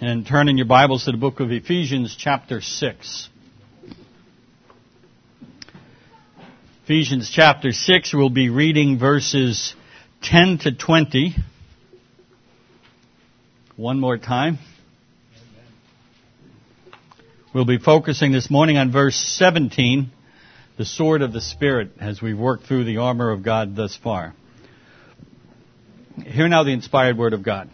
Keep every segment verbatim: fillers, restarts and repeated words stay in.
and turn in your Bibles to the book of Ephesians chapter six. Ephesians chapter six, we'll be reading verses ten to twenty. One more time. We'll be focusing this morning on verse seventeen, the sword of the Spirit, as we work through the armor of God thus far. Hear now the inspired word of God.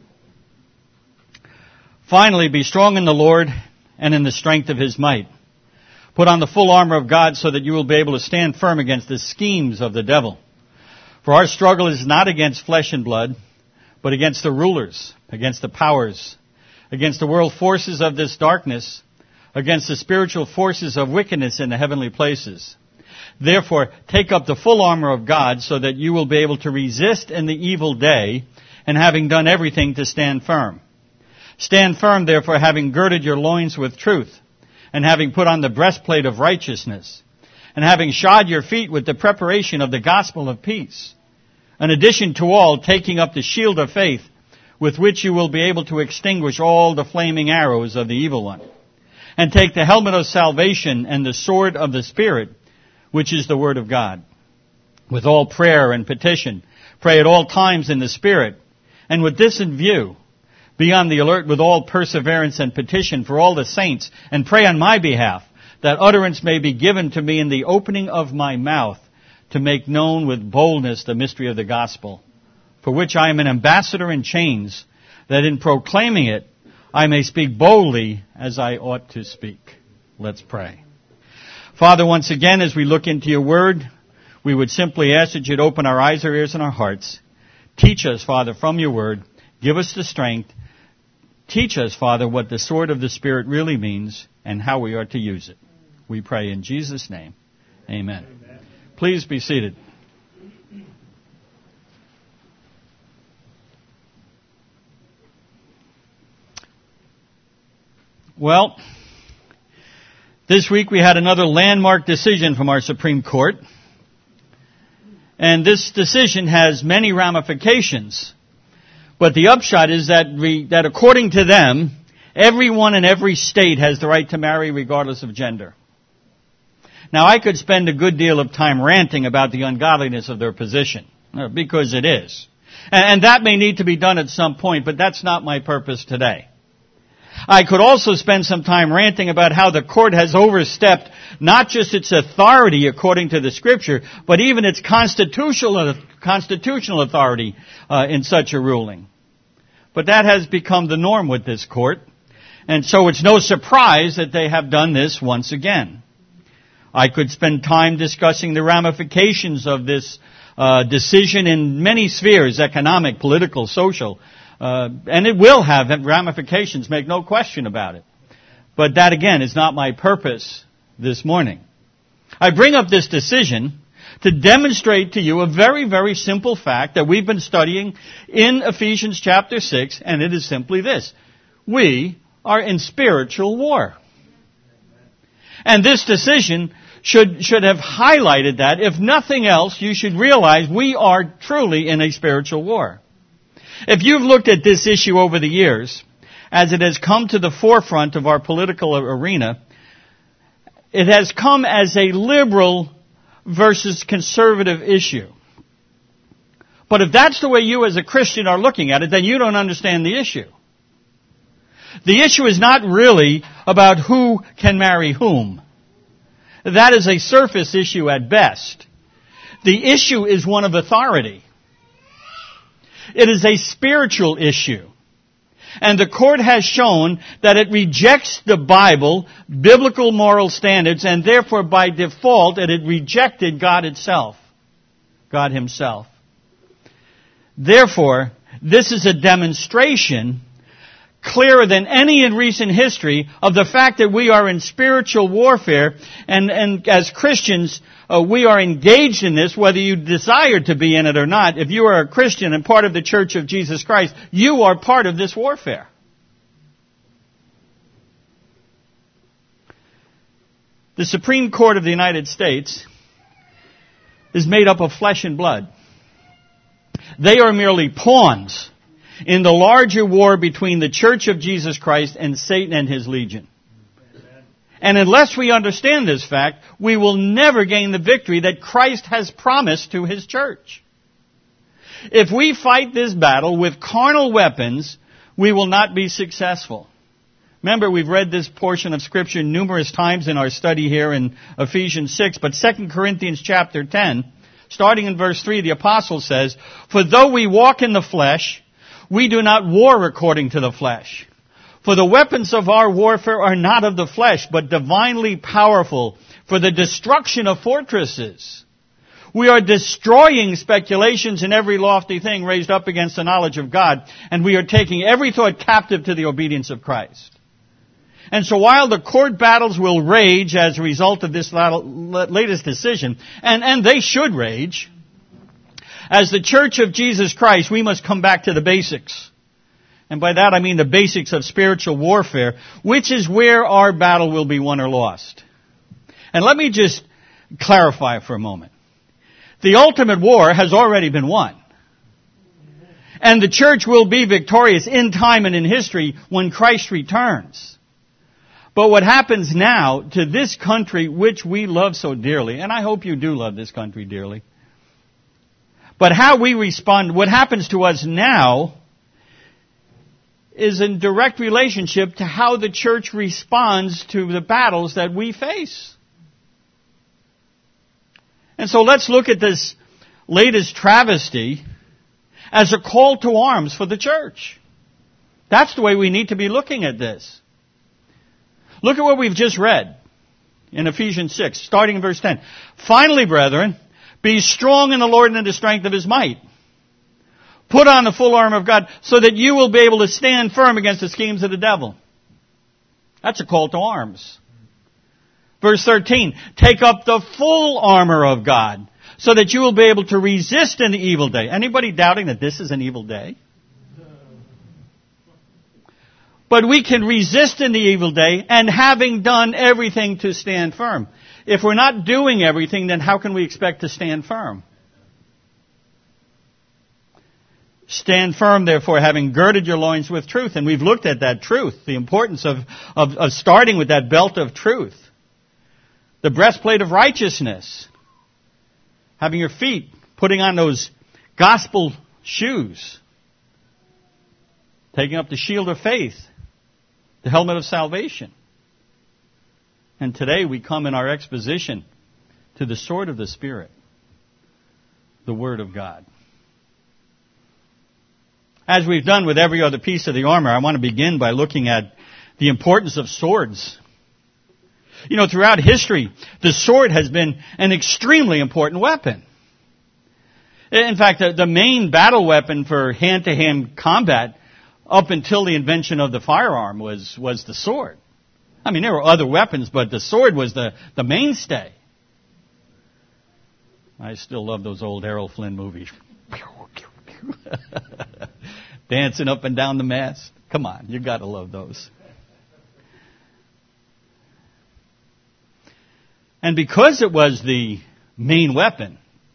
Finally, be strong in the Lord and in the strength of His might. Put on the full armor of God so that you will be able to stand firm against the schemes of the devil. For our struggle is not against flesh and blood, but against the rulers, against the powers, against the world forces of this darkness, against the spiritual forces of wickedness in the heavenly places. Therefore, take up the full armor of God so that you will be able to resist in the evil day, and having done everything, to stand firm. Stand firm, therefore, having girded your loins with truth, and having put on the breastplate of righteousness, and having shod your feet with the preparation of the gospel of peace. In addition to all, taking up the shield of faith, with which you will be able to extinguish all the flaming arrows of the evil one. And take the helmet of salvation and the sword of the Spirit, which is the word of God. With all prayer and petition, pray at all times in the Spirit. And with this in view, be on the alert with all perseverance and petition for all the saints, and pray on my behalf, that utterance may be given to me in the opening of my mouth, to make known with boldness the mystery of the gospel, for which I am an ambassador in chains, that in proclaiming it I may speak boldly as I ought to speak. Let's pray. Father, once again, as we look into your word, we would simply ask that you'd open our eyes, our ears, and our hearts. Teach us, Father, from your word. Give us the strength. Teach us, Father, what the sword of the Spirit really means and how we are to use it. We pray in Jesus' name. Amen. Amen. Please be seated. Well, this week we had another landmark decision from our Supreme Court. And this decision has many ramifications. But the upshot is that we, that according to them, everyone in every state has the right to marry regardless of gender. Now, I could spend a good deal of time ranting about the ungodliness of their position, because it is. And, and that may need to be done at some point, but that's not my purpose today. I could also spend some time ranting about how the court has overstepped not just its authority according to the Scripture, but even its constitutional constitutional authority uh, in such a ruling. But that has become the norm with this court, and so it's no surprise that they have done this once again. I could spend time discussing the ramifications of this uh, decision in many spheres, economic, political, social, uh, and it will have ramifications, make no question about it. But that, again, is not my purpose this morning. I bring up this decision to demonstrate to you a very, very simple fact that we've been studying in Ephesians chapter six, and it is simply this. We are in spiritual war. And this decision should, should have highlighted that. If nothing else, you should realize we are truly in a spiritual war. If you've looked at this issue over the years, as it has come to the forefront of our political arena, it has come as a liberal versus conservative issue. But if that's the way you as a Christian are looking at it, then you don't understand the issue. The issue is not really about who can marry whom. That is a surface issue at best. The issue is one of authority. It is a spiritual issue. And the court has shown that it rejects the Bible, biblical moral standards, and therefore by default it had rejected God itself, God Himself. Therefore, this is a demonstration clearer than any in recent history of the fact that we are in spiritual warfare, and, and as Christians, uh, we are engaged in this, whether you desire to be in it or not. If you are a Christian and part of the Church of Jesus Christ, you are part of this warfare. The Supreme Court of the United States is made up of flesh and blood. They are merely pawns in the larger war between the Church of Jesus Christ and Satan and his legion. And unless we understand this fact, we will never gain the victory that Christ has promised to His church. If we fight this battle with carnal weapons, we will not be successful. Remember, we've read this portion of Scripture numerous times in our study here in Ephesians six, but Second Corinthians chapter ten, starting in verse three, the apostle says, "For though we walk in the flesh, we do not war according to the flesh. For the weapons of our warfare are not of the flesh, but divinely powerful for the destruction of fortresses. We are destroying speculations and every lofty thing raised up against the knowledge of God, and we are taking every thought captive to the obedience of Christ." And so while the court battles will rage as a result of this latest decision, and, and they should rage, as the Church of Jesus Christ, we must come back to the basics. And by that I mean the basics of spiritual warfare, which is where our battle will be won or lost. And let me just clarify for a moment. The ultimate war has already been won. And the church will be victorious in time and in history when Christ returns. But what happens now to this country which we love so dearly, and I hope you do love this country dearly, but how we respond, what happens to us now is in direct relationship to how the church responds to the battles that we face. And so let's look at this latest travesty as a call to arms for the church. That's the way we need to be looking at this. Look at what we've just read in Ephesians six, starting in verse ten. "Finally, brethren, be strong in the Lord and in the strength of His might. Put on the full armor of God so that you will be able to stand firm against the schemes of the devil." That's a call to arms. Verse thirteen, "Take up the full armor of God so that you will be able to resist in the evil day." Anybody doubting that this is an evil day? But we can resist in the evil day, and having done everything to stand firm. If we're not doing everything, then how can we expect to stand firm? "Stand firm, therefore, having girded your loins with truth." And we've looked at that truth, the importance of, of, of starting with that belt of truth. The breastplate of righteousness. Having your feet, putting on those gospel shoes. Taking up the shield of faith. The helmet of salvation. And today we come in our exposition to the sword of the Spirit, the Word of God. As we've done with every other piece of the armor, I want to begin by looking at the importance of swords. You know, throughout history, the sword has been an extremely important weapon. In fact, the, the main battle weapon for hand-to-hand combat up until the invention of the firearm was, was the sword. I mean, there were other weapons, but the sword was the, the mainstay. I still love those old Errol Flynn movies. Dancing up and down the mast. Come on, you got to love those. And because it was the main weapon,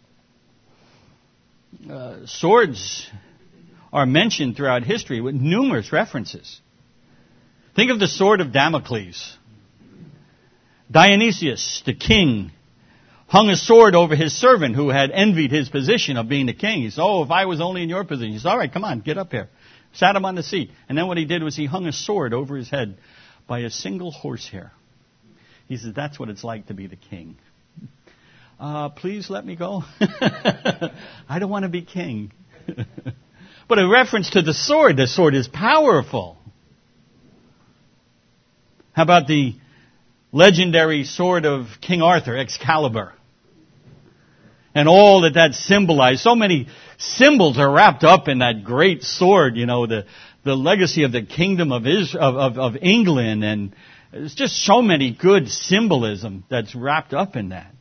uh, swords are mentioned throughout history with numerous references. Think of the sword of Damocles. Dionysius, the king, hung a sword over his servant who had envied his position of being the king. He said, "Oh, if I was only in your position." He said, "All right, come on, get up here." Sat him on the seat. And then what he did was he hung a sword over his head by a single horsehair. He said, "That's what it's like to be the king. Uh, please let me go. I don't want to be king." But in reference to the sword, the sword is powerful. How about the legendary sword of King Arthur, Excalibur? And all that that symbolized. So many symbols are wrapped up in that great sword, you know, the, the legacy of the kingdom of, Israel, of, of, of England. And there's just so many good symbolism that's wrapped up in that.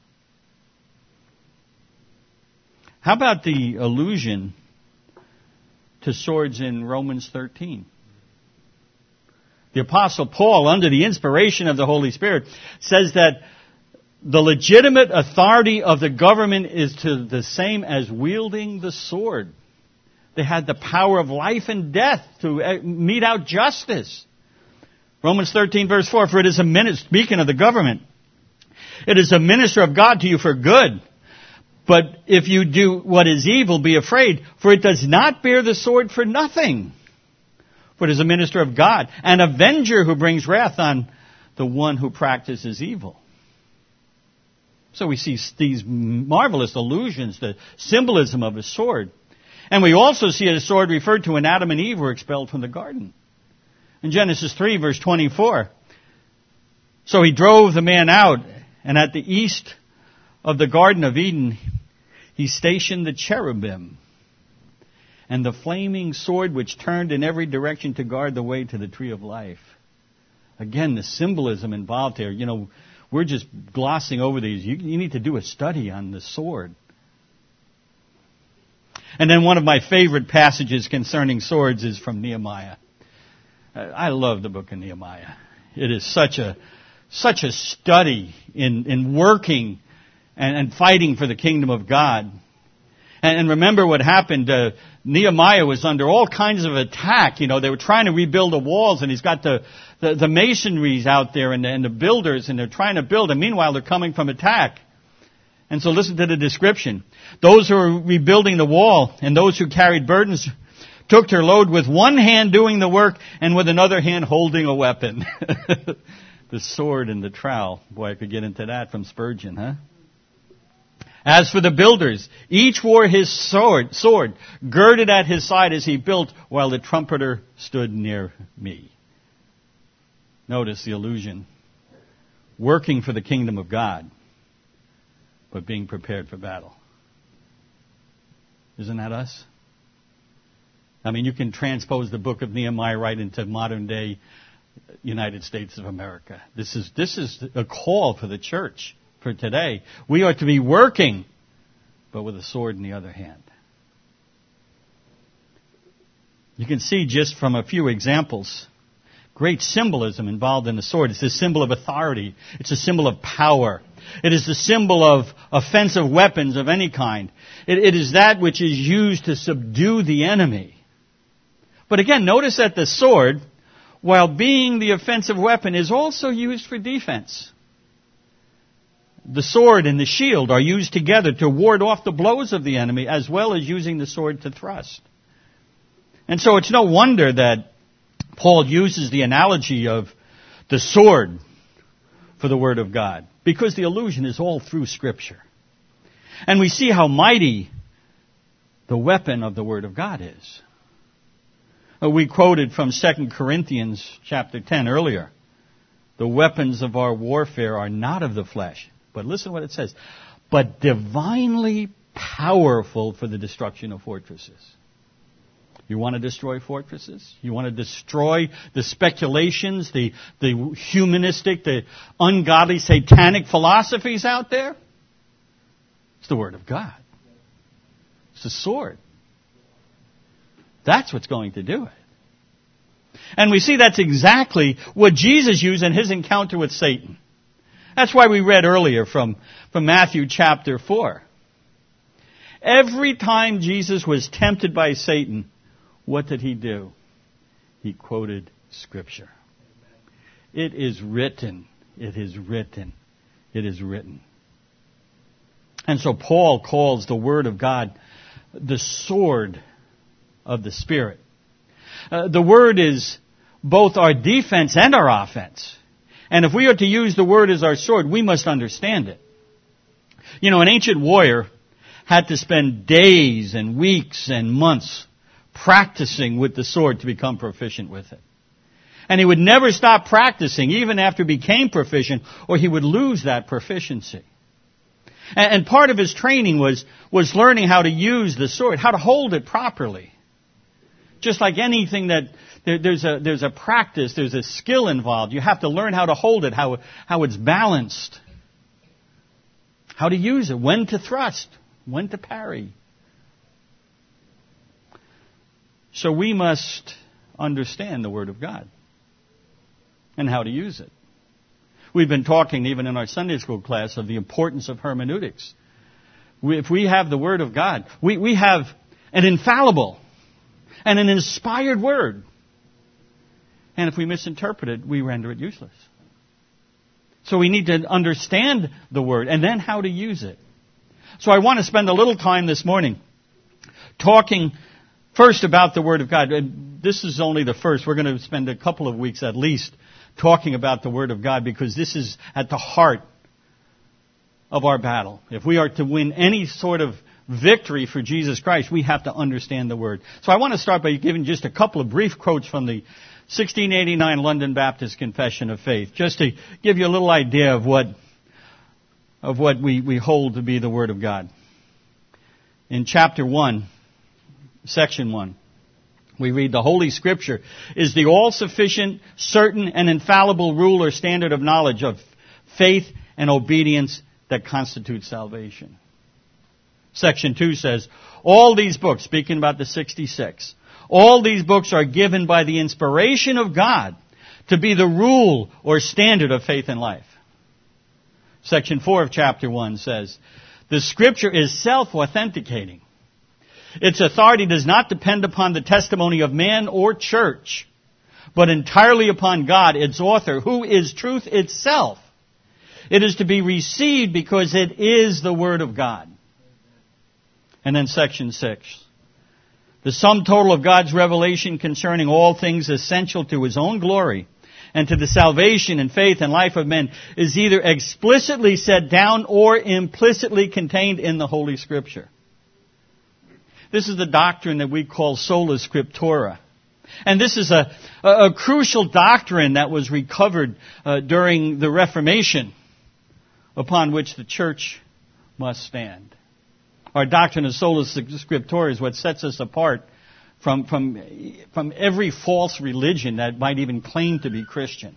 How about the allusion to swords in Romans thirteen? The Apostle Paul, under the inspiration of the Holy Spirit, says that the legitimate authority of the government is to the same as wielding the sword. They had the power of life and death to mete out justice. Romans thirteen verse four, for it is a minister, speaking of the government, it is a minister of God to you for good. But if you do what is evil, be afraid, for it does not bear the sword for nothing. For it is a minister of God, an avenger who brings wrath on the one who practices evil. So we see these marvelous allusions, the symbolism of a sword. And we also see a sword referred to when Adam and Eve were expelled from the garden. In Genesis three, verse twenty-four, so he drove the man out, and at the east of the Garden of Eden, he stationed the cherubim and the flaming sword which turned in every direction to guard the way to the tree of life. Again, the symbolism involved here. You know, we're just glossing over these. You, you need to do a study on the sword. And then one of my favorite passages concerning swords is from Nehemiah. I love the book of Nehemiah. It is such a such a study in, in working and, and fighting for the kingdom of God. And, and remember what happened. Uh, Nehemiah was under all kinds of attack. You know, they were trying to rebuild the walls, and he's got the, the, the masonries out there and the, and the builders, and they're trying to build. And meanwhile, they're coming from attack. And so listen to the description. Those who were rebuilding the wall and those who carried burdens took their load with one hand doing the work and with another hand holding a weapon. The sword and the trowel. Boy, I could get into that from Spurgeon, huh? As for the builders, each wore his sword, sword girded at his side as he built, while the trumpeter stood near me. Notice the allusion. Working for the kingdom of God, but being prepared for battle. Isn't that us? I mean, you can transpose the book of Nehemiah right into modern day United States of America. This is, this is a call for the church for today. We are to be working, but with a sword in the other hand. You can see just from a few examples, great symbolism involved in the sword. It's a symbol of authority. It's a symbol of power. It is the symbol of offensive weapons of any kind. It, it is that which is used to subdue the enemy. But again, notice that the sword, while being the offensive weapon, is also used for defense. The sword and the shield are used together to ward off the blows of the enemy, as well as using the sword to thrust. And so it's no wonder that Paul uses the analogy of the sword for the Word of God, because the allusion is all through Scripture. And we see how mighty the weapon of the Word of God is. We quoted from Second Corinthians chapter ten earlier. The weapons of our warfare are not of the flesh. But listen what it says. But divinely powerful for the destruction of fortresses. You want to destroy fortresses? You want to destroy the speculations, the, the humanistic, the ungodly, satanic philosophies out there? It's the Word of God. It's the sword. That's what's going to do it. And we see that's exactly what Jesus used in his encounter with Satan. That's why we read earlier from, from Matthew chapter four. Every time Jesus was tempted by Satan, what did he do? He quoted Scripture. It is written. It is written. It is written. And so Paul calls the Word of God the sword of the Spirit. Uh, the Word is both our defense and our offense. And if we are to use the Word as our sword, we must understand it. You know, an ancient warrior had to spend days and weeks and months practicing with the sword to become proficient with it. And he would never stop practicing, even after he became proficient, or he would lose that proficiency. And, and part of his training was, was learning how to use the sword, how to hold it properly. Just like anything that there, there's a there's a practice, there's a skill involved. You have to learn how to hold it, how how it's balanced, how to use it, when to thrust, when to parry. So we must understand the Word of God and how to use it. We've been talking, even in our Sunday school class, of the importance of hermeneutics. We, if we have the Word of God, we, we have an infallible and an inspired word. And if we misinterpret it, we render it useless. So we need to understand the Word and then how to use it. So I want to spend a little time this morning talking first about the Word of God. This is only the first. We're going to spend a couple of weeks at least talking about the Word of God because this is at the heart of our battle. If we are to win any sort of victory for Jesus Christ, we have to understand the Word. So I want to start by giving just a couple of brief quotes from the sixteen eighty-nine London Baptist Confession of Faith, just to give you a little idea of what of what we, we hold to be the Word of God. In chapter one, section one, we read, "The Holy Scripture is the all-sufficient, certain, and infallible rule or standard of knowledge of faith and obedience that constitutes salvation." Section two says, "All these books," speaking about the sixty-six, "all these books are given by the inspiration of God to be the rule or standard of faith and life." Section four of chapter one says, "The Scripture is self-authenticating. Its authority does not depend upon the testimony of man or church, but entirely upon God, its author, who is truth itself. It is to be received because it is the Word of God." And then section six. "The sum total of God's revelation concerning all things essential to His own glory and to the salvation and faith and life of men is either explicitly set down or implicitly contained in the Holy Scripture." This is the doctrine that we call sola scriptura. And this is a, a, a crucial doctrine that was recovered uh, during the Reformation, upon which the church must stand. Our doctrine of sola scriptura is what sets us apart from, from, from every false religion that might even claim to be Christian.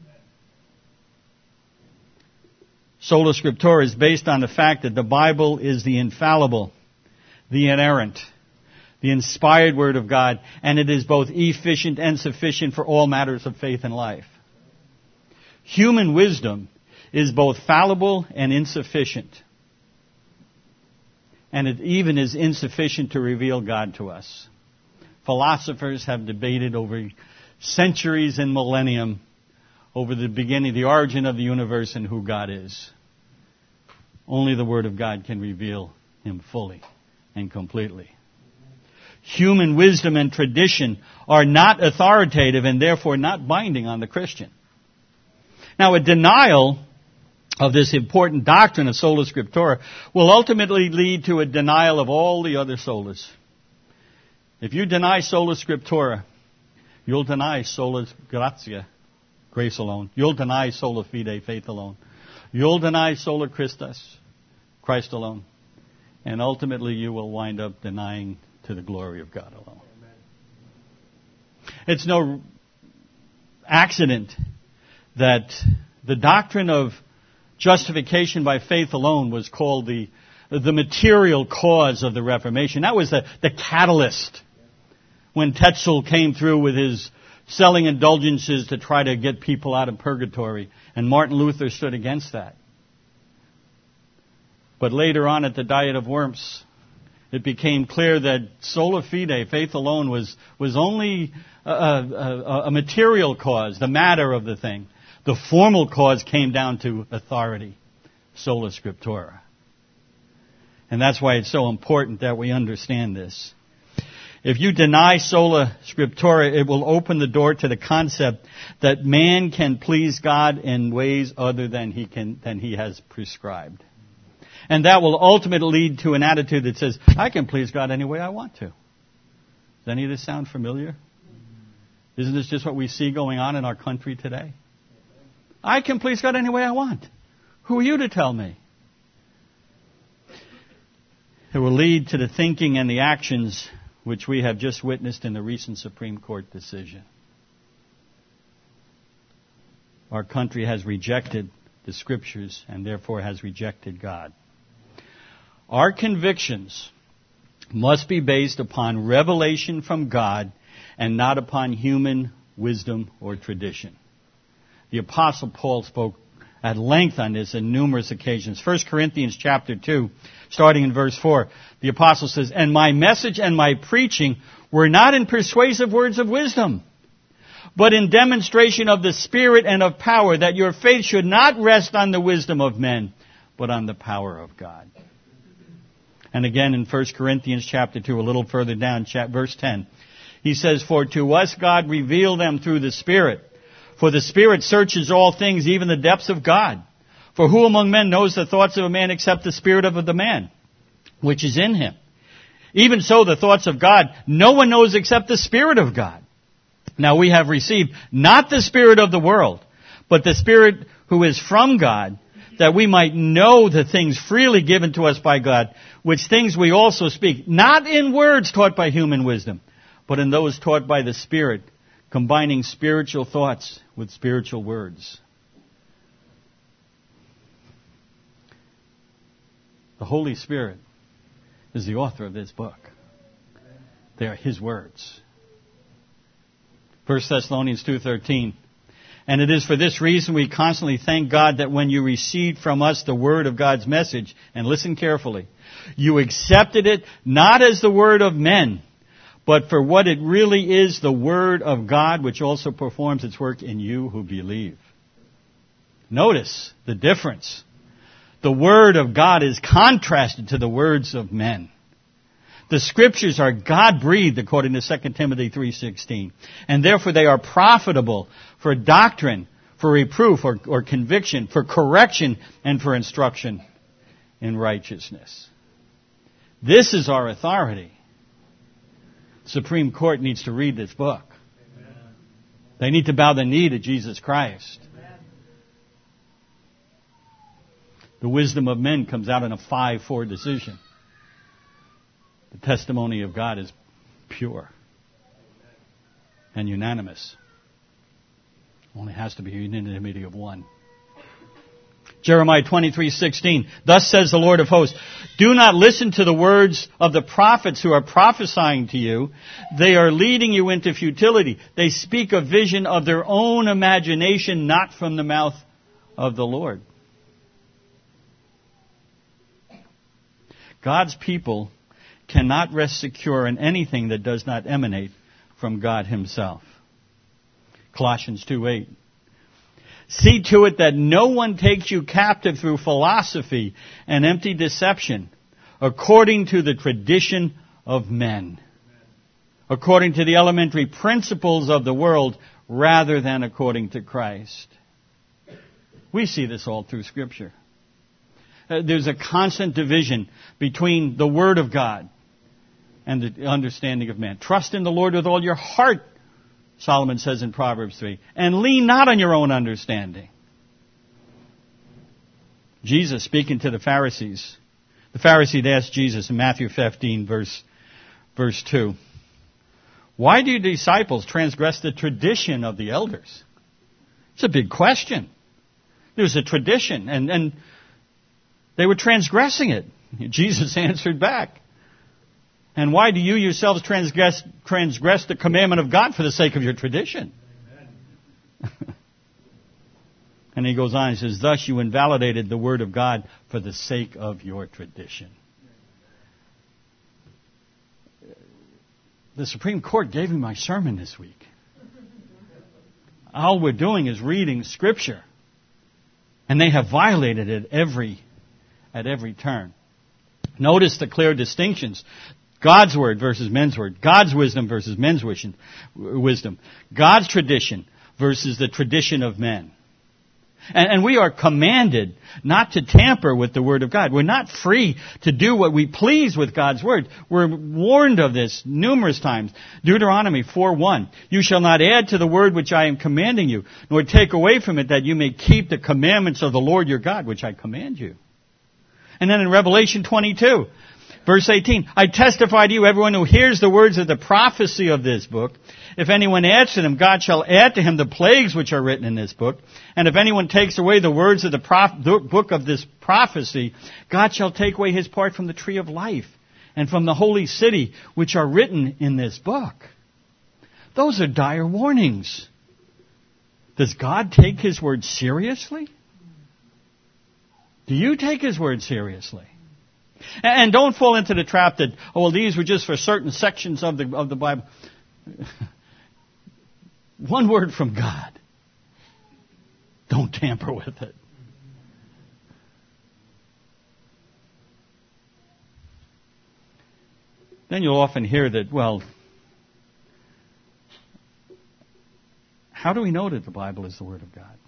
Sola scriptura is based on the fact that the Bible is the infallible, the inerrant, the inspired Word of God, and it is both efficient and sufficient for all matters of faith and life. Human wisdom is both fallible and insufficient. And it even is insufficient to reveal God to us. Philosophers have debated over centuries and millennium over the beginning, the origin of the universe and who God is. Only the Word of God can reveal Him fully and completely. Human wisdom and tradition are not authoritative and therefore not binding on the Christian. Now, a denial of this important doctrine of sola scriptura will ultimately lead to a denial of all the other solas. If you deny sola scriptura, you'll deny sola gratia, grace alone. You'll deny sola fide, faith alone. You'll deny sola Christus, Christ alone. And ultimately you will wind up denying to the glory of God alone. It's no accident that the doctrine of justification by faith alone was called the, the material cause of the Reformation. That was the, the catalyst when Tetzel came through with his selling indulgences to try to get people out of purgatory. And Martin Luther stood against that. But later on at the Diet of Worms, it became clear that sola fide, faith alone, was, was only a, a, a material cause, the matter of the thing. The formal cause came down to authority, sola scriptura. And that's why it's so important that we understand this. If you deny sola scriptura, it will open the door to the concept that man can please God in ways other than he can than he has prescribed. And that will ultimately lead to an attitude that says, I can please God any way I want to. Does any of this sound familiar? Isn't this just what we see going on in our country today? I can please God any way I want. Who are you to tell me? It will lead to the thinking and the actions which we have just witnessed in the recent Supreme Court decision. Our country has rejected the Scriptures and therefore has rejected God. Our convictions must be based upon revelation from God and not upon human wisdom or tradition. The Apostle Paul spoke at length on this in numerous occasions. First Corinthians chapter two, starting in verse four, the apostle says, "And my message and my preaching were not in persuasive words of wisdom, but in demonstration of the Spirit and of power, that your faith should not rest on the wisdom of men, but on the power of God." And again in First Corinthians chapter two, a little further down, verse ten, he says, "For to us God revealed them through the Spirit. For the Spirit searches all things, even the depths of God. For who among men knows the thoughts of a man except the spirit of the man, which is in him? Even so, the thoughts of God, no one knows except the Spirit of God. Now we have received not the spirit of the world, but the Spirit who is from God, that we might know the things freely given to us by God, which things we also speak, not in words taught by human wisdom, but in those taught by the Spirit, combining spiritual thoughts with spiritual words." The Holy Spirit is the author of this book. They are His words. First Thessalonians two thirteen, "And it is for this reason we constantly thank God that when you received from us the word of God's message," and listen carefully, "you accepted it not as the word of men, but for what it really is, the Word of God, which also performs its work in you who believe." Notice the difference. The Word of God is contrasted to the words of men. The Scriptures are God-breathed, according to Second Timothy three sixteen, and therefore they are profitable for doctrine, for reproof or, or conviction, for correction, and for instruction in righteousness. This is our authority. Supreme Court needs to read this book. Amen. They need to bow the knee to Jesus Christ. Amen. The wisdom of men comes out in a five four decision. The testimony of God is pure and unanimous. Only has to be unanimity of one. Jeremiah twenty-three sixteen, "Thus says the Lord of hosts, do not listen to the words of the prophets who are prophesying to you. They are leading you into futility. They speak a vision of their own imagination, not from the mouth of the Lord." God's people cannot rest secure in anything that does not emanate from God Himself. Colossians two eight. "See to it that no one takes you captive through philosophy and empty deception, according to the tradition of men, according to the elementary principles of the world, rather than according to Christ." We see this all through Scripture. Uh, there's a constant division between the Word of God and the understanding of man. "Trust in the Lord with all your heart," Solomon says in Proverbs three, "and lean not on your own understanding." Jesus speaking to the Pharisees. The Pharisees asked Jesus in Matthew fifteen, verse, verse two, "Why do your disciples transgress the tradition of the elders?" It's a big question. There's a tradition, and, and they were transgressing it. Jesus answered back, "And why do you yourselves transgress, transgress the commandment of God for the sake of your tradition?" And he goes on and says, "Thus you invalidated the word of God for the sake of your tradition." The Supreme Court gave me my sermon this week. All we're doing is reading Scripture. And they have violated it every, at every turn. Notice the clear distinctions. God's word versus men's word. God's wisdom versus men's wisdom. God's tradition versus the tradition of men. And, and we are commanded not to tamper with the Word of God. We're not free to do what we please with God's Word. We're warned of this numerous times. Deuteronomy four one, "You shall not add to the word which I am commanding you, nor take away from it, that you may keep the commandments of the Lord your God, which I command you." And then in Revelation twenty-two, verse eighteen, "I testify to you, everyone who hears the words of the prophecy of this book, if anyone adds to them, God shall add to him the plagues which are written in this book. And if anyone takes away the words of the prof- book of this prophecy, God shall take away his part from the tree of life and from the holy city which are written in this book." Those are dire warnings. Does God take His word seriously? Do you take His Word seriously? And don't fall into the trap that, oh, well, these were just for certain sections of the, of the Bible. One word from God. Don't tamper with it. Then you'll often hear that, well, how do we know that the Bible is the Word of God?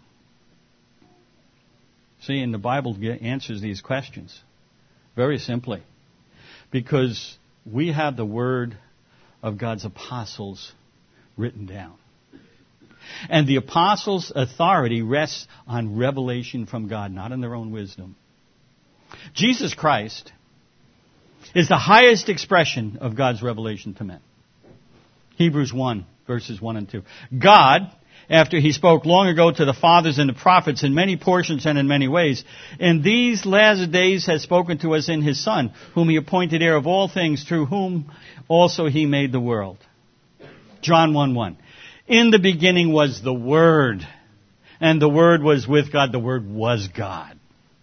See, and the Bible answers these questions very simply. Because we have the Word of God's apostles written down. And the apostles' authority rests on revelation from God, not in their own wisdom. Jesus Christ is the highest expression of God's revelation to men. Hebrews one, verses one and two. God, after He spoke long ago to the fathers and the prophets in many portions and in many ways, in these last days has spoken to us in His Son, whom He appointed heir of all things, through whom also He made the world. John one one. In the beginning was the Word, and the Word was with God. The Word was God.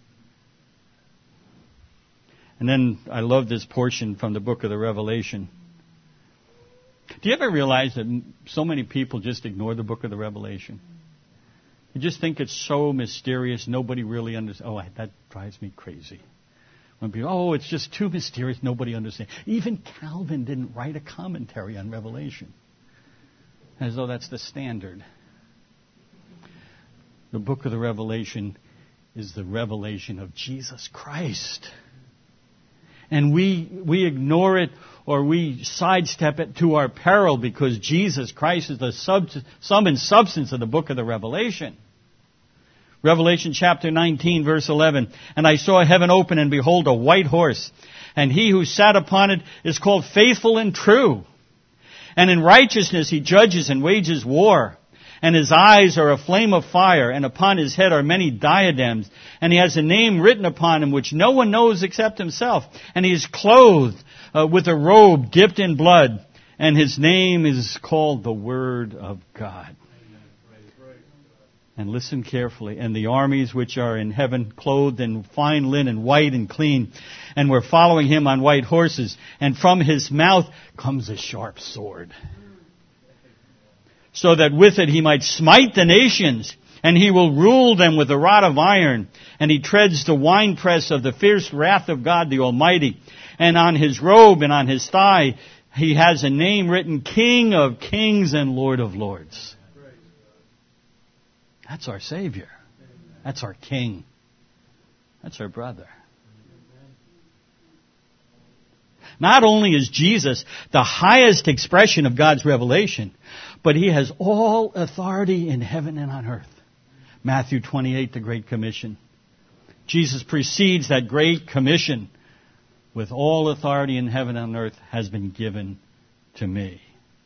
And then I love this portion from the book of the Revelation. Do you ever realize that so many people just ignore the book of the Revelation? You just think it's so mysterious, nobody really understands. Oh, that drives me crazy. When people, oh, it's just too mysterious, nobody understands. Even Calvin didn't write a commentary on Revelation. As though that's the standard. The book of the Revelation is the revelation of Jesus Christ. And we we ignore it or we sidestep it to our peril because Jesus Christ is the sub, sum and substance of the book of the Revelation. Revelation chapter nineteen, verse eleven. And I saw heaven open, and behold, a white horse. And he who sat upon it is called Faithful and True. And in righteousness he judges and wages war. And his eyes are a flame of fire, and upon his head are many diadems. And he has a name written upon him which no one knows except himself. And he is clothed uh, with a robe dipped in blood. And his name is called the Word of God. And listen carefully. And the armies which are in heaven, clothed in fine linen, white and clean, and were following him on white horses. And from his mouth comes a sharp sword, so that with it he might smite the nations, and he will rule them with a rod of iron. And he treads the winepress of the fierce wrath of God the Almighty. And on his robe and on his thigh he has a name written, King of Kings and Lord of Lords. That's our Savior. That's our King. That's our brother. Not only is Jesus the highest expression of God's revelation, but He has all authority in heaven and on earth. Matthew twenty-eight, the Great Commission. Jesus precedes that Great Commission with all authority in heaven and on earth has been given to me.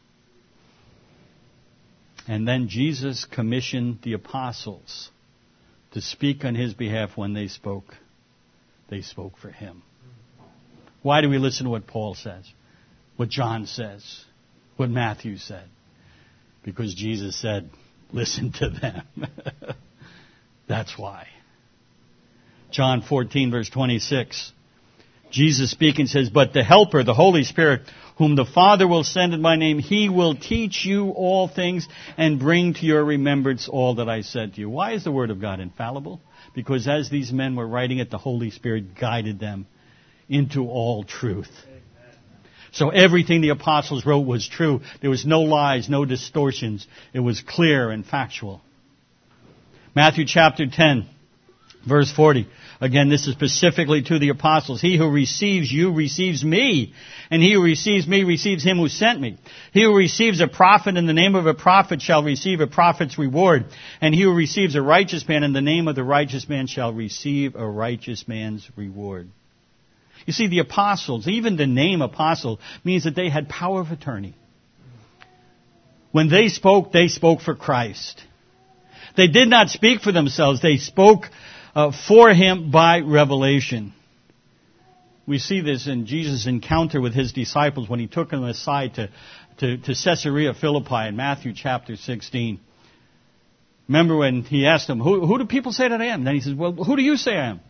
And then Jesus commissioned the apostles to speak on His behalf when they spoke. They spoke for Him. Why do we listen to what Paul says? What John says? What Matthew said? Because Jesus said, listen to them. That's why. John fourteen, verse twenty-six. Jesus speaking says, but the Helper, the Holy Spirit, whom the Father will send in my name, He will teach you all things and bring to your remembrance all that I said to you. Why is the Word of God infallible? Because as these men were writing it, the Holy Spirit guided them into all truth. So everything the apostles wrote was true. There was no lies, no distortions. It was clear and factual. Matthew chapter ten, verse forty. Again, this is specifically to the apostles. He who receives you receives me, and he who receives me receives him who sent me. He who receives a prophet in the name of a prophet shall receive a prophet's reward, and he who receives a righteous man in the name of the righteous man shall receive a righteous man's reward. You see, the apostles, even the name apostle, means that they had power of attorney. When they spoke, they spoke for Christ. They did not speak for themselves. They spoke uh, for Him by revelation. We see this in Jesus' encounter with His disciples when He took them aside to, to, to Caesarea Philippi in Matthew chapter sixteen. Remember when He asked them, who, who do people say that I am? Then He says, well, who do you say I am?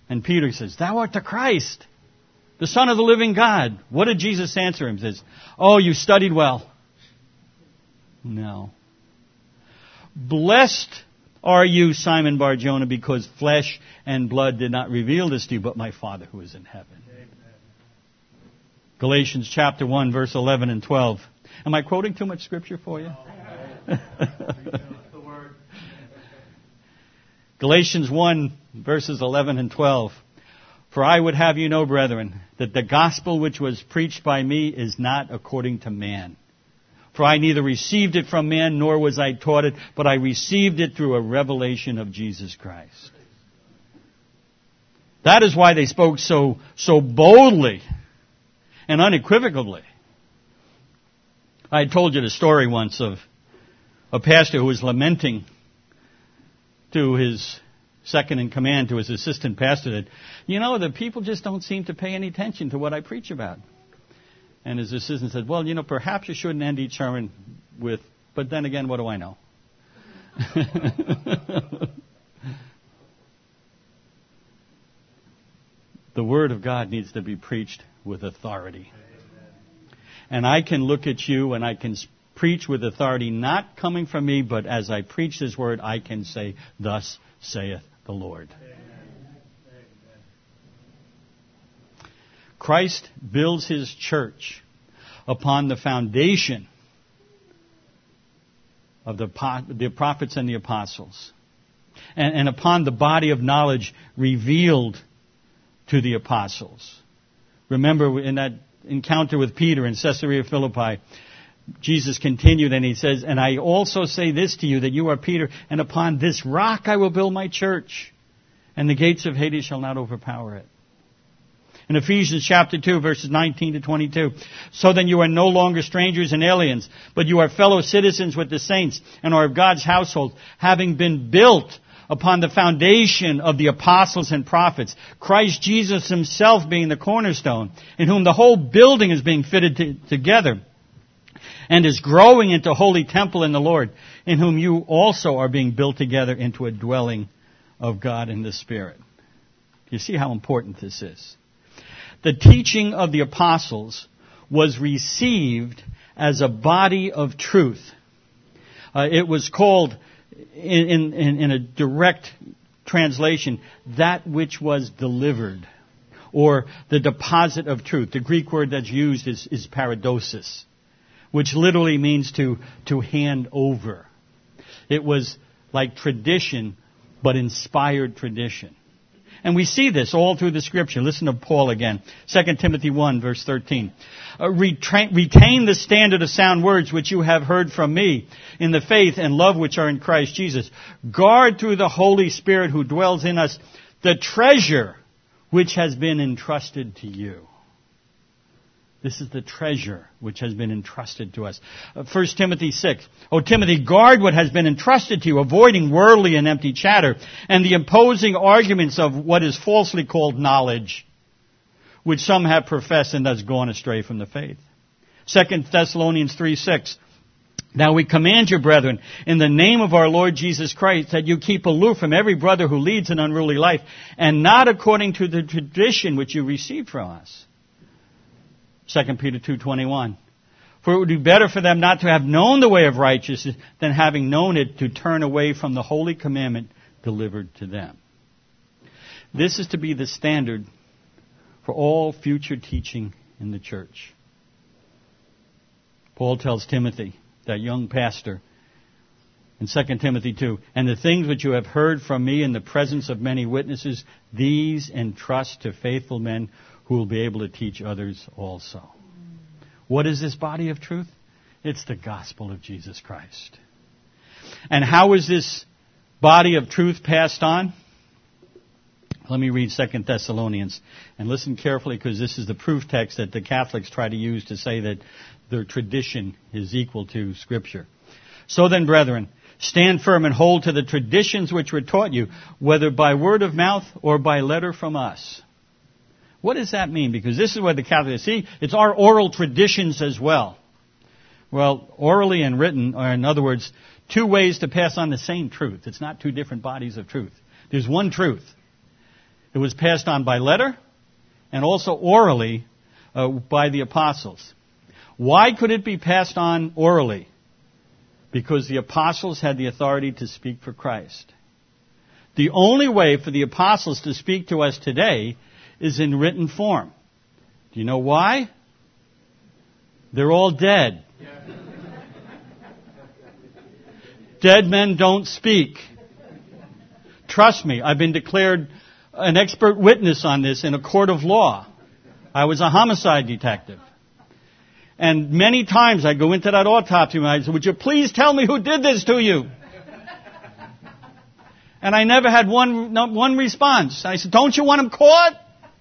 And Peter says, thou art the Christ, the Son of the living God. What did Jesus answer him? He says, oh, you studied well. No. Blessed are you, Simon Bar-Jonah, because flesh and blood did not reveal this to you, but my Father who is in heaven. Amen. Galatians chapter one, verse eleven and twelve. Am I quoting too much scripture for you? Galatians one, verses eleven and twelve. For I would have you know, brethren, that the gospel which was preached by me is not according to man. For I neither received it from man, nor was I taught it, but I received it through a revelation of Jesus Christ. That is why they spoke so, so boldly and unequivocally. I had told you the story once of a pastor who was lamenting to his second in command, to his assistant pastor, that, you know, the people just don't seem to pay any attention to what I preach about. And his assistant said, well, you know, perhaps you shouldn't end each sermon with, but then again, what do I know? The Word of God needs to be preached with authority. And I can look at you and I can preach with authority, not coming from me, but as I preach this Word, I can say, thus saith the Lord. Christ builds His church upon the foundation of the, the prophets and the apostles, and, and upon the body of knowledge revealed to the apostles. Remember in that encounter with Peter in Caesarea Philippi, Jesus continued and He says, and I also say this to you, that you are Peter, and upon this rock I will build my church, and the gates of Hades shall not overpower it. In Ephesians chapter two, verses nineteen to twenty-two. So then you are no longer strangers and aliens, but you are fellow citizens with the saints and are of God's household, having been built upon the foundation of the apostles and prophets, Christ Jesus Himself being the cornerstone, in whom the whole building is being fitted to, together and is growing into a holy temple in the Lord, in whom you also are being built together into a dwelling of God in the Spirit. You see how important this is. The teaching of the apostles was received as a body of truth. Uh, it was called, in, in, in a direct translation, that which was delivered, or the deposit of truth. The Greek word that's used is, is paradosis, which literally means to, to hand over. It was like tradition, but inspired tradition. And we see this all through the Scripture. Listen to Paul again. Second Timothy one, verse thirteen. Uh, retrain, retain the standard of sound words which you have heard from me in the faith and love which are in Christ Jesus. Guard through the Holy Spirit who dwells in us the treasure which has been entrusted to you. This is the treasure which has been entrusted to us. Uh, First Timothy six. O Timothy, guard what has been entrusted to you, avoiding worldly and empty chatter, and the imposing arguments of what is falsely called knowledge, which some have professed and thus gone astray from the faith. Second Thessalonians three six. Now we command you, brethren, in the name of our Lord Jesus Christ, that you keep aloof from every brother who leads an unruly life, and not according to the tradition which you received from us. Second Peter two twenty-one. For it would be better for them not to have known the way of righteousness than having known it to turn away from the holy commandment delivered to them. This is to be the standard for all future teaching in the church. Paul tells Timothy, that young pastor, in Second Timothy two, and the things which you have heard from me in the presence of many witnesses, these entrust to faithful men who will be able to teach others also. What is this body of truth? It's the gospel of Jesus Christ. And how is this body of truth passed on? Let me read Second Thessalonians. And listen carefully, because this is the proof text that the Catholics try to use to say that their tradition is equal to Scripture. So then, brethren, stand firm and hold to the traditions which were taught you, whether by word of mouth or by letter from us. What does that mean? Because this is what the Catholics see. It's our oral traditions as well. Well, orally and written are, in other words, two ways to pass on the same truth. It's not two different bodies of truth. There's one truth. It was passed on by letter and also orally uh, by the apostles. Why could it be passed on orally? Because the apostles had the authority to speak for Christ. The only way for the apostles to speak to us today is in written form. Do you know why? They're all dead. Dead men don't speak. Trust me, I've been declared an expert witness on this in a court of law. I was a homicide detective. And many times I go into that autopsy room and I say, would you please tell me who did this to you? And I never had one, no, one response. I said, don't you want him caught?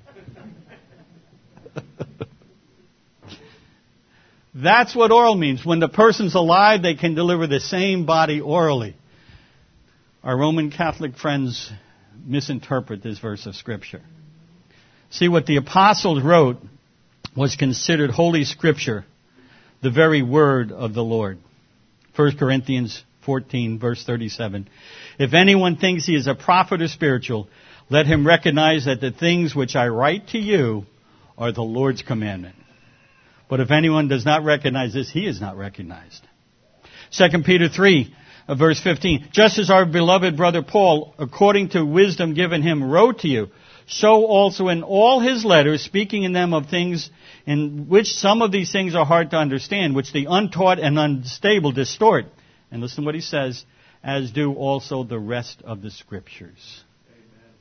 That's what oral means. When the person's alive, they can deliver the same body orally. Our Roman Catholic friends misinterpret this verse of Scripture. See, what the apostles wrote was considered Holy Scripture, the very word of the Lord. First Corinthians fourteen, verse thirty-seven. If anyone thinks he is a prophet or spiritual, let him recognize that the things which I write to you are the Lord's commandment. But if anyone does not recognize this, he is not recognized. Second Peter three, verse fifteen. Just as our beloved brother Paul, according to wisdom given him, wrote to you, so also in all his letters, speaking in them of things in which some of these things are hard to understand, which the untaught and unstable distort. And listen to what he says, as do also the rest of the Scriptures. Amen.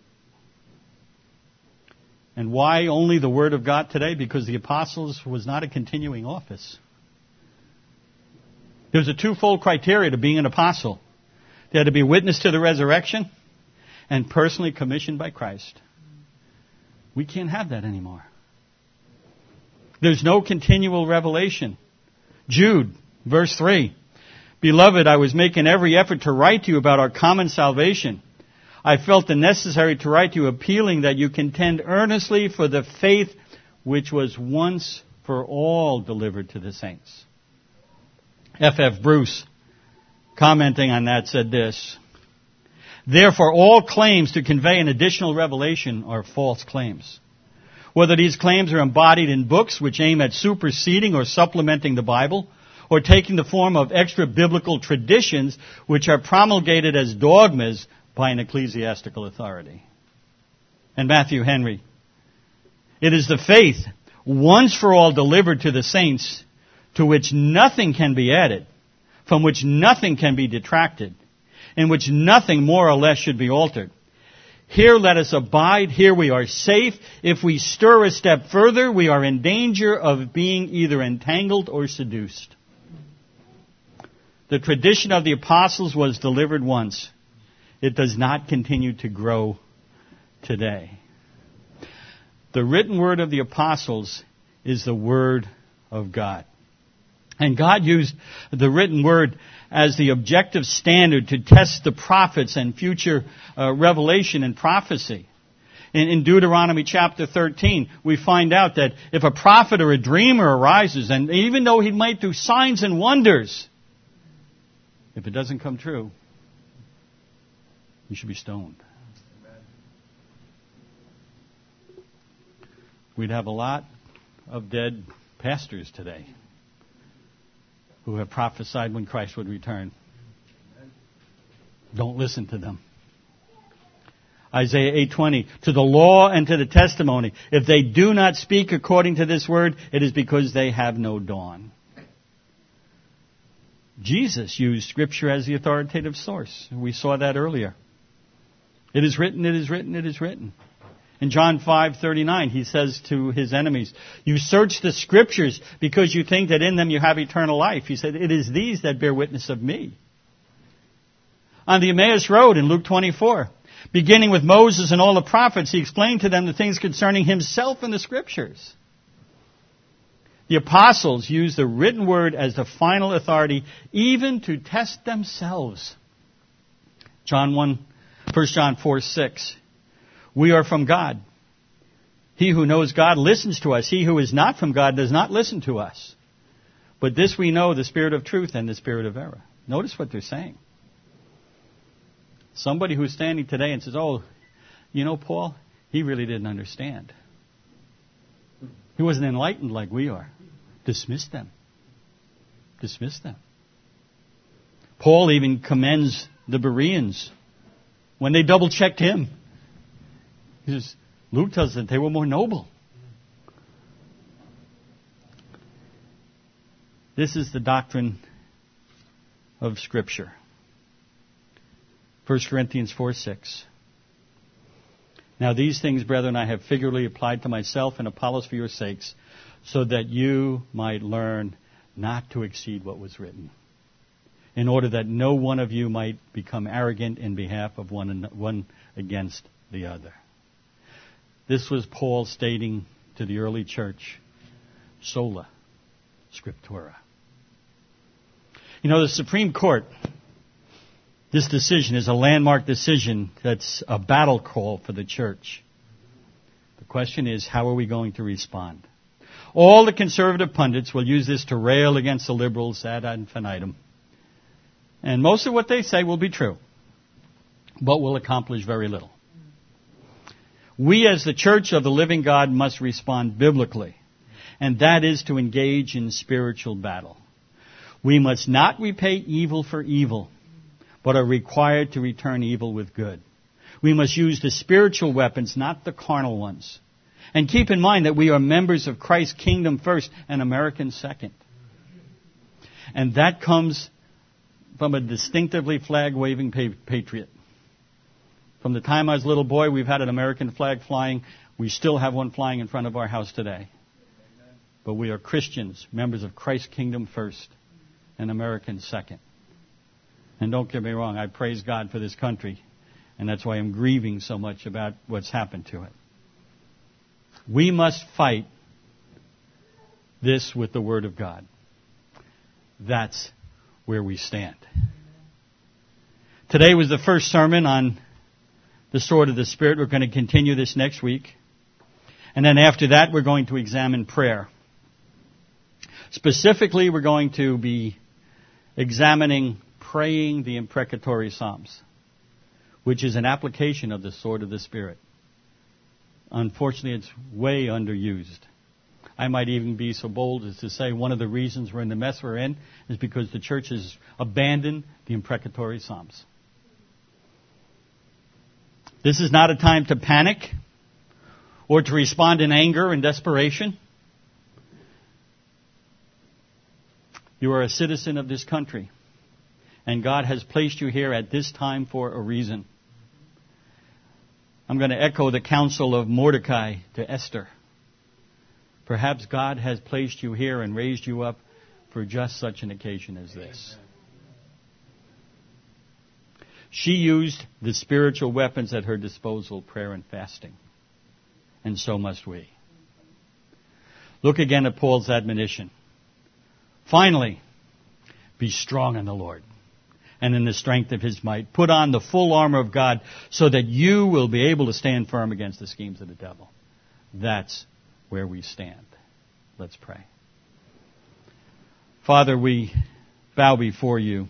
And why only the Word of God today? Because the apostles was not a continuing office. There's a twofold criteria to being an apostle. They had to be a witness to the resurrection and personally commissioned by Christ. We can't have that anymore. There's no continual revelation. Jude, verse three. Beloved, I was making every effort to write to you about our common salvation. I felt it necessary to write to you appealing that you contend earnestly for the faith which was once for all delivered to the saints. F F Bruce, commenting on that, said this: therefore, all claims to convey an additional revelation are false claims. Whether these claims are embodied in books which aim at superseding or supplementing the Bible, or taking the form of extra-biblical traditions which are promulgated as dogmas by an ecclesiastical authority. And Matthew Henry, it is the faith once for all delivered to the saints, to which nothing can be added, from which nothing can be detracted, in which nothing more or less should be altered. Here let us abide, here we are safe. If we stir a step further, we are in danger of being either entangled or seduced. The tradition of the apostles was delivered once. It does not continue to grow today. The written word of the apostles is the word of God. And God used the written word as the objective standard to test the prophets and future uh, revelation and prophecy. In, in Deuteronomy chapter thirteen, we find out that if a prophet or a dreamer arises, and even though he might do signs and wonders, if it doesn't come true, he should be stoned. We'd have a lot of dead pastors today who have prophesied when Christ would return. Don't listen to them. Isaiah eight twenty, to the law and to the testimony, if they do not speak according to this word, it is because they have no dawn. Jesus used Scripture as the authoritative source. We saw that earlier. It is written, it is written, it is written. In John five thirty-nine, he says to his enemies, you search the Scriptures because you think that in them you have eternal life. He said, it is these that bear witness of me. On the Emmaus Road in Luke twenty-four, beginning with Moses and all the prophets, he explained to them the things concerning himself in the Scriptures. The apostles used the written word as the final authority, even to test themselves. John one, First John four six. We are from God. He who knows God listens to us. He who is not from God does not listen to us. But this we know, the spirit of truth and the spirit of error. Notice what they're saying. Somebody who's standing today and says, oh, you know, Paul, he really didn't understand. He wasn't enlightened like we are. Dismiss them. Dismiss them. Paul even commends the Bereans when they double-checked him. He says, Luke tells us that they were more noble. This is the doctrine of Scripture. First Corinthians four six. Now these things, brethren, I have figuratively applied to myself and Apollos for your sakes, so that you might learn not to exceed what was written, in order that no one of you might become arrogant in behalf of one, one against the other. This was Paul stating to the early church, sola scriptura. You know, the Supreme Court, this decision is a landmark decision that's a battle call for the church. The question is, how are we going to respond? All the conservative pundits will use this to rail against the liberals ad infinitum. And most of what they say will be true, but will accomplish very little. We as the church of the living God must respond biblically, and that is to engage in spiritual battle. We must not repay evil for evil, but are required to return evil with good. We must use the spiritual weapons, not the carnal ones. And keep in mind that we are members of Christ's kingdom first and Americans second. And that comes from a distinctively flag-waving pa- patriot. From the time I was a little boy, we've had an American flag flying. We still have one flying in front of our house today. But we are Christians, members of Christ's kingdom first and Americans second. And don't get me wrong, I praise God for this country, and that's why I'm grieving so much about what's happened to it. We must fight this with the Word of God. That's where we stand. Today was the first sermon on the sword of the Spirit. We're going to continue this next week. And then after that, we're going to examine prayer. Specifically, we're going to be examining praying the imprecatory psalms, which is an application of the sword of the Spirit. Unfortunately, it's way underused. I might even be so bold as to say one of the reasons we're in the mess we're in is because the church has abandoned the imprecatory psalms. This is not a time to panic or to respond in anger and desperation. You are a citizen of this country, and God has placed you here at this time for a reason. I'm going to echo the counsel of Mordecai to Esther. Perhaps God has placed you here and raised you up for just such an occasion as this. She used the spiritual weapons at her disposal, prayer and fasting. And so must we. Look again at Paul's admonition. Finally, be strong in the Lord and in the strength of His might. Put on the full armor of God so that you will be able to stand firm against the schemes of the devil. That's where we stand. Let's pray. Father, we bow before you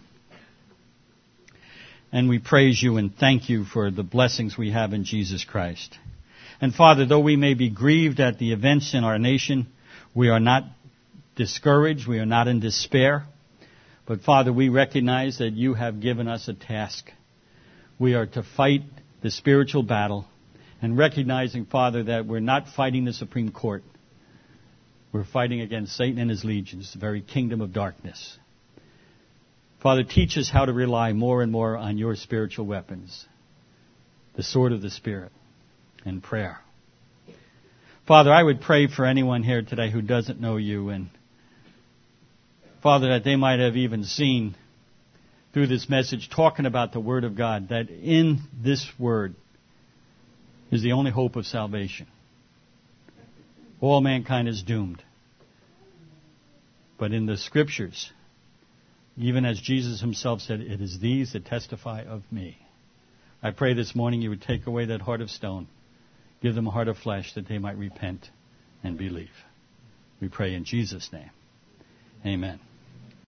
and we praise you and thank you for the blessings we have in Jesus Christ. And Father, though we may be grieved at the events in our nation, we are not discouraged, we are not in despair. But Father, we recognize that you have given us a task. We are to fight the spiritual battle, and recognizing, Father, that we're not fighting the Supreme Court. We're fighting against Satan and his legions, the very kingdom of darkness. Father, teach us how to rely more and more on your spiritual weapons, the sword of the Spirit, and prayer. Father, I would pray for anyone here today who doesn't know you, and Father, that they might have even seen through this message talking about the Word of God, that in this Word is the only hope of salvation. All mankind is doomed. But in the Scriptures, even as Jesus Himself said, it is these that testify of me. I pray this morning you would take away that heart of stone, give them a heart of flesh that they might repent and believe. We pray in Jesus' name. Amen.